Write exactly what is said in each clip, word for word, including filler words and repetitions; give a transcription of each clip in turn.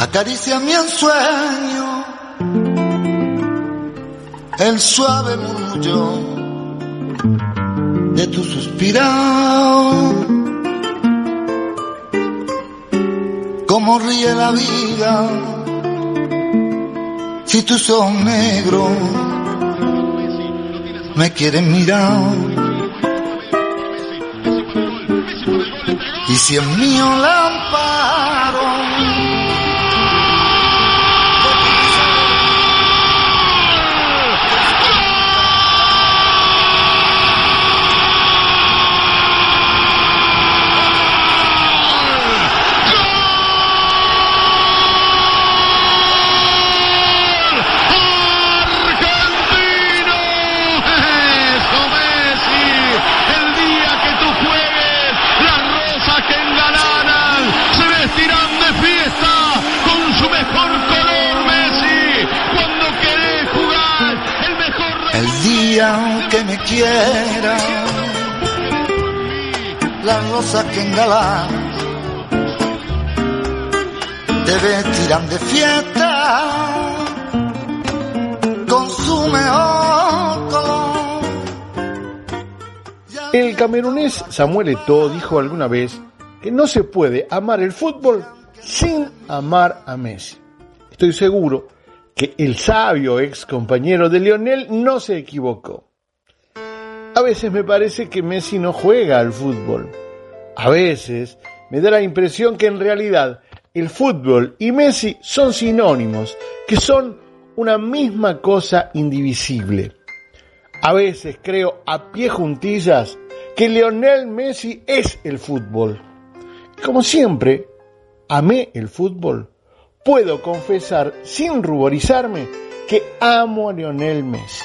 Acaríciame en sueño el suave murmullo de tu suspirado. Cómo ríe la vida si tus ojos negros me quieren mirar. Y si es mío el amparo que me quiera, la rosa que engalana te vestirán de fiesta con su mejor color. El camerunés Samuel Eto'o dijo alguna vez que no se puede amar el fútbol sin amar a Messi. Estoy seguro que el sabio ex compañero de Lionel no se equivocó. A veces me parece que Messi no juega al fútbol. A veces me da la impresión que en realidad el fútbol y Messi son sinónimos, que son una misma cosa indivisible. A veces creo a pie juntillas que Lionel Messi es el fútbol. Como siempre, amé el fútbol. Puedo confesar sin ruborizarme que amo a Lionel Messi.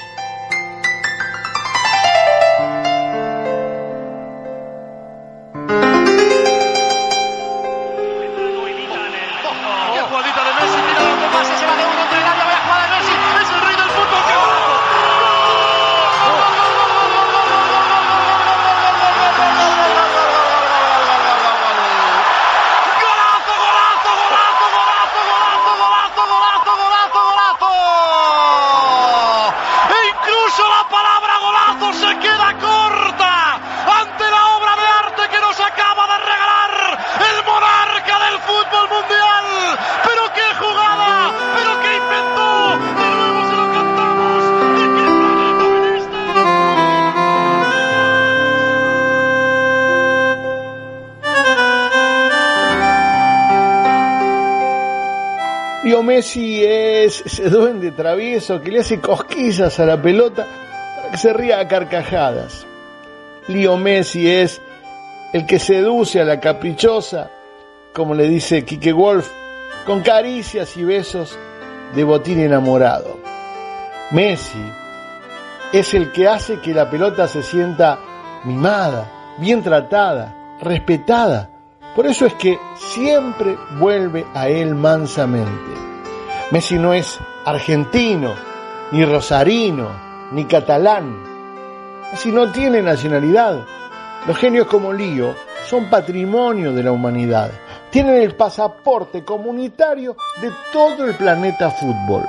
Messi es ese duende travieso que le hace cosquillas a la pelota para que se ría a carcajadas. Leo Messi es el que seduce a la caprichosa, como le dice Quique Wolf, con caricias y besos de botín enamorado. Messi es el que hace que la pelota se sienta mimada, bien tratada, respetada. Por eso es que siempre vuelve a él mansamente. Messi no es argentino, ni rosarino, ni catalán. Messi no tiene nacionalidad. Los genios como Lío son patrimonio de la humanidad. Tienen el pasaporte comunitario de todo el planeta fútbol.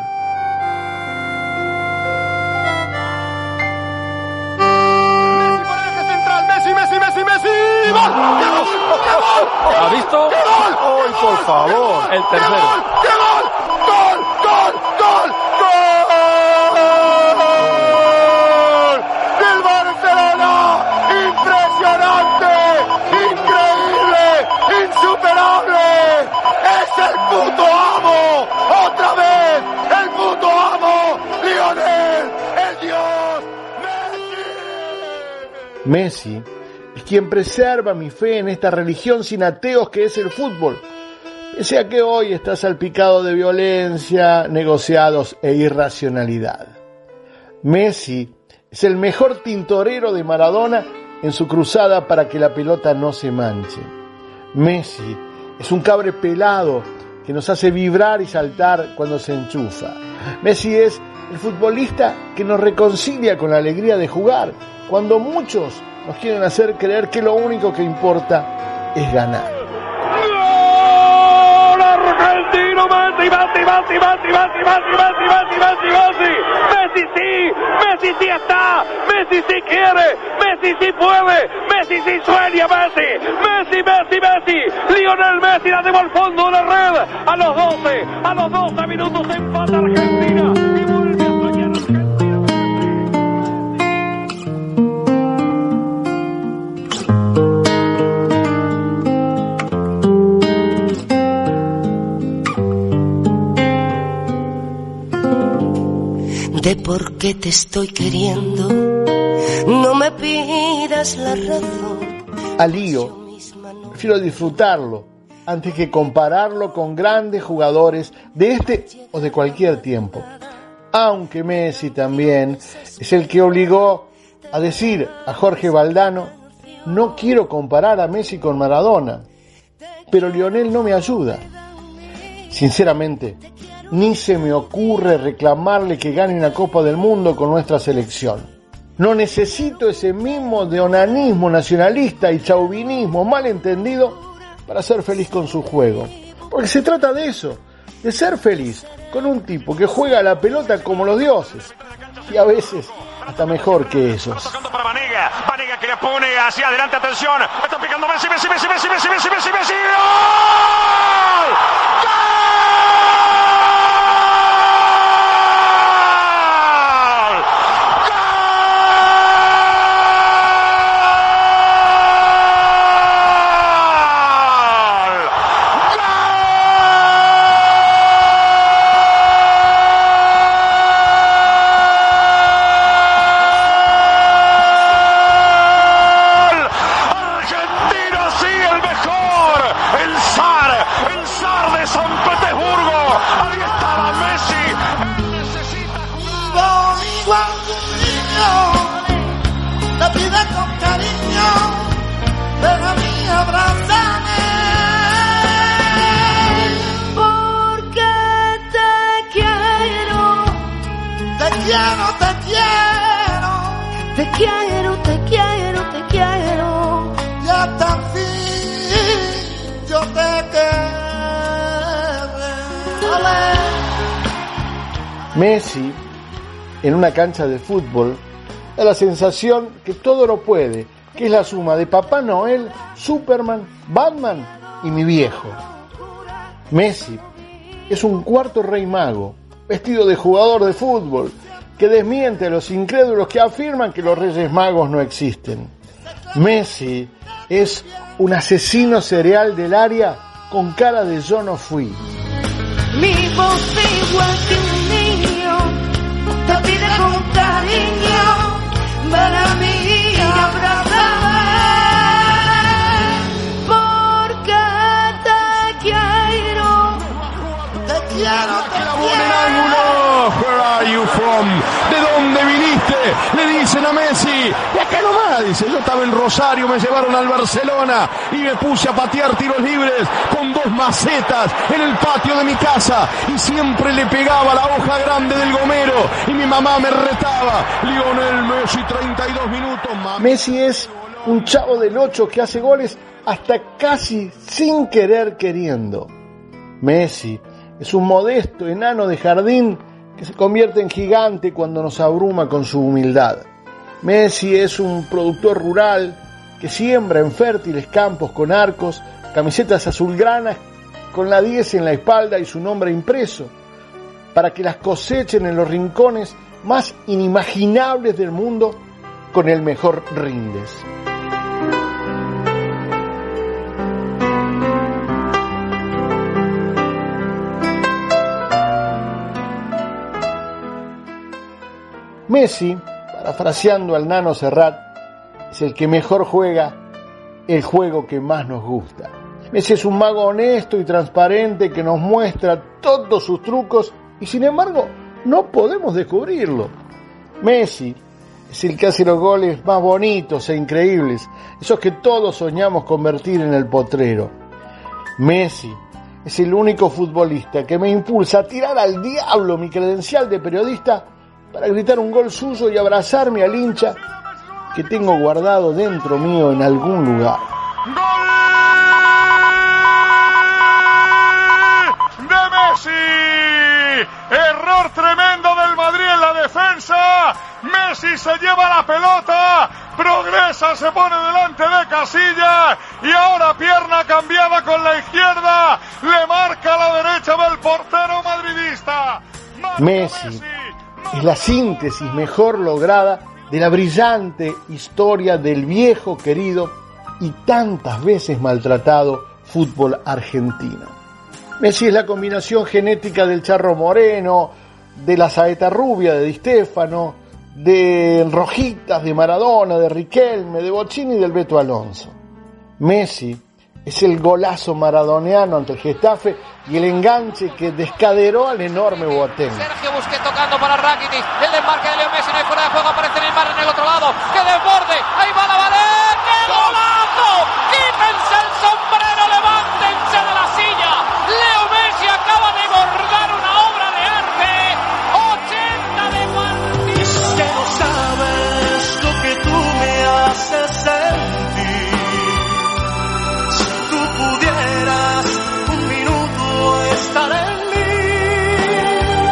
Messi por eje central, Messi, Messi, Messi, Messi. ¡Gol! ¡Qué gol! ¡Qué gol! ¿Ha visto? ¡Qué gol! ¡Ay, por favor! El tercero. ¡Qué gol! ¡Qué gol! ¡Gol! ¡Gol! ¡Gol! ¡Gol! ¡Del Barcelona! ¡Impresionante! ¡Increíble! ¡Insuperable! ¡Es el puto amo! ¡Otra vez! ¡El puto amo! ¡Lionel! ¡El Dios! ¡Messi! Messi es quien preserva mi fe en esta religión sin ateos que es el fútbol. Pese a que hoy está salpicado de violencia, negociados e irracionalidad. Messi es el mejor tintorero de Maradona en su cruzada para que la pelota no se manche. Messi es un cabre pelado que nos hace vibrar y saltar cuando se enchufa. Messi es el futbolista que nos reconcilia con la alegría de jugar, cuando muchos nos quieren hacer creer que lo único que importa es ganar. ¡Gol argentino! argentino Messi, Messi, Messi, Messi, Messi, Messi, Messi, Messi, Messi, Messi, Messi sí, Messi sí está, Messi sí quiere, Messi sí puede, Messi sí sueña, Messi, Messi, Messi, Messi, Lionel Messi la lleva al fondo de la red, a los doce, a los doce minutos empata Argentina y vuelve a soñar Argentina. De por qué te estoy queriendo, no me pidas la razón. A Lío, prefiero disfrutarlo antes que compararlo con grandes jugadores de este o de cualquier tiempo. Aunque Messi también es el que obligó a decir a Jorge Valdano: no quiero comparar a Messi con Maradona, pero Lionel no me ayuda. Sinceramente, ni se me ocurre reclamarle que gane una Copa del Mundo con nuestra selección. No necesito ese mismo de onanismo nacionalista y chauvinismo malentendido para ser feliz con su juego. Porque se trata de eso, de ser feliz con un tipo que juega a la pelota como los dioses. Y a veces hasta mejor que esos. Tocando para Vanega, Vanega que le pone hacia adelante, atención, está picando Messi, Messi, Messi, Messi, Messi, Messi, Messi, Messi, ¡gol! ¡Gol! Te quiero, te quiero, te quiero. Y hasta el fin yo te querré. Messi, en una cancha de fútbol, da la sensación que todo lo puede, que es la suma de Papá Noel, Superman, Batman y mi viejo. Messi es un cuarto rey mago, vestido de jugador de fútbol, que desmiente a los incrédulos que afirman que los Reyes Magos no existen. Messi es un asesino serial del área con cara de yo no fui. Mi voz igual que un niño, te pide con cariño, ven a mí, abrázame, porque te quiero, Te quiero, te La buena en ángulo. Where are you from? ¿De dónde viniste? Le dicen a Messi. Y acá nomás, dice, yo estaba en Rosario, me llevaron al Barcelona y me puse a patear tiros libres con dos macetas en el patio de mi casa y siempre le pegaba la hoja grande del gomero y mi mamá me retaba. Lionel Messi, treinta y dos minutos más. Messi es un chavo del ocho que hace goles hasta casi sin querer queriendo. Messi es un modesto enano de jardín que se convierte en gigante cuando nos abruma con su humildad. Messi es un productor rural que siembra en fértiles campos con arcos, camisetas azulgranas con la diez en la espalda y su nombre impreso, para que las cosechen en los rincones más inimaginables del mundo con el mejor rindes. Messi, parafraseando al nano Serrat, es el que mejor juega el juego que más nos gusta. Messi es un mago honesto y transparente que nos muestra todos sus trucos y sin embargo no podemos descubrirlo. Messi es el que hace los goles más bonitos e increíbles, esos que todos soñamos convertir en el potrero. Messi es el único futbolista que me impulsa a tirar al diablo mi credencial de periodista para gritar un gol suyo y abrazarme al hincha que tengo guardado dentro mío en algún lugar. ¡Gol! ¡De Messi. Error tremendo del Madrid en la defensa. Messi se lleva la pelota, progresa, se pone delante de Casillas y ahora pierna cambiada con la izquierda, le marca a la derecha del portero madridista. Marca Messi, Messi es la síntesis mejor lograda de la brillante historia del viejo, querido y tantas veces maltratado fútbol argentino. Messi es la combinación genética del Charro Moreno, de la saeta rubia de Di Stéfano, de Rojitas de Maradona, de Riquelme, de Bochini y del Beto Alonso. Messi es el golazo maradoniano ante el Getafe y el enganche que descaderó al enorme Boateng. Sergio Busquets tocando para Rakitic, el desmarque de Leo Messi, no hay fuera de juego, aparece Neymar en el otro lado, que desborde, ahí va la Varela, ¡qué golazo! Quítense el sombrero, levántense de la silla, Leo Messi acaba de bordar una obra de arte, ochenta de partido. Es que no sabes lo que tú me haces sentir. Si tú pudieras un minuto estar en mí,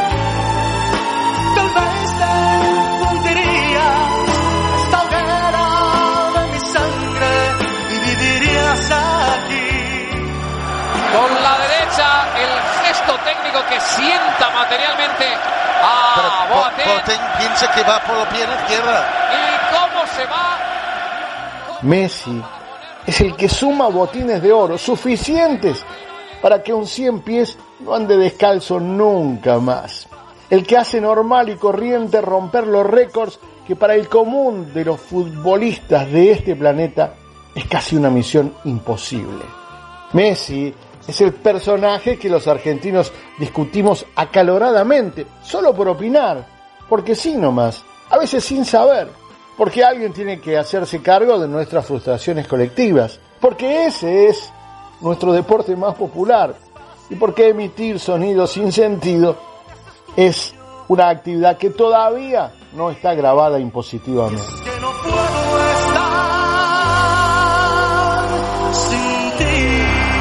tal vez te hundirías esta hoguera de mi sangre y vivirías aquí. Con la derecha, el gesto técnico que sienta materialmente a Pero Boateng. Boateng piensa que va por la pierna izquierda. ¿Y cómo se va? Messi es el que suma botines de oro suficientes para que un cien pies no ande descalzo nunca más. El que hace normal y corriente romper los récords que para el común de los futbolistas de este planeta es casi una misión imposible. Messi es el personaje que los argentinos discutimos acaloradamente, solo por opinar, porque sí nomás, a veces sin saber, porque alguien tiene que hacerse cargo de nuestras frustraciones colectivas, porque ese es nuestro deporte más popular, y porque emitir sonidos sin sentido es una actividad que todavía no está grabada impositivamente. Que no puedo estar sin ti.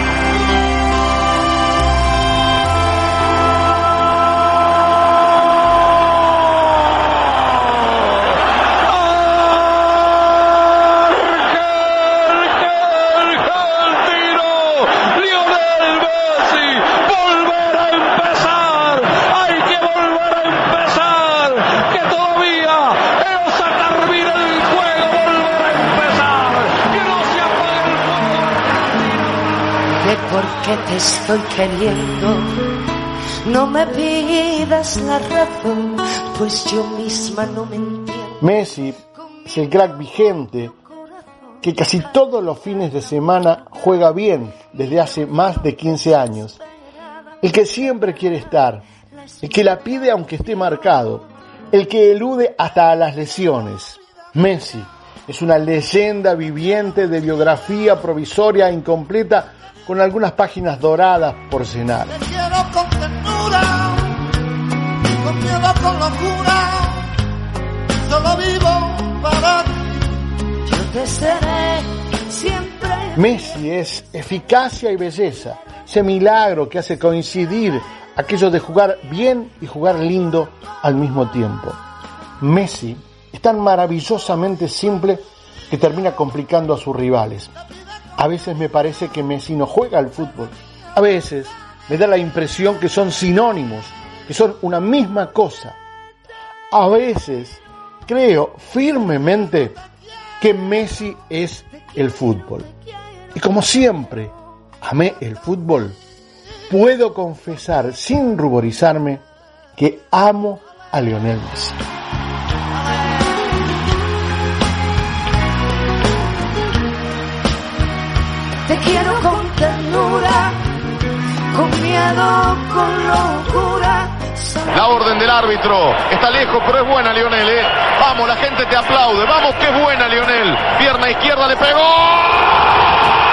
Porque te estoy queriendo, no me pidas la razón, pues yo misma no me entiendo. Messi es el crack vigente que casi todos los fines de semana juega bien desde hace más de quince años. El que siempre quiere estar, el que la pide aunque esté marcado, el que elude hasta a las lesiones. Messi es una leyenda viviente de biografía provisoria incompleta con algunas páginas doradas por cenar. Te quiero con ternura, con miedo, con locura, solo vivo para ti. Yo te seré siempre. Messi es eficacia y belleza, ese milagro que hace coincidir aquello de jugar bien y jugar lindo al mismo tiempo. Messi es tan maravillosamente simple que termina complicando a sus rivales. A veces me parece que Messi no juega al fútbol. A veces me da la impresión que son sinónimos, que son una misma cosa. A veces creo firmemente que Messi es el fútbol. Y como siempre amé el fútbol, puedo confesar sin ruborizarme que amo a Lionel Messi. Te quiero con ternura, con miedo, con locura. La orden del árbitro está lejos, pero es buena Lionel, ¿eh? Vamos, la gente te aplaude. Vamos, que es buena Lionel. Pierna izquierda, le pegó.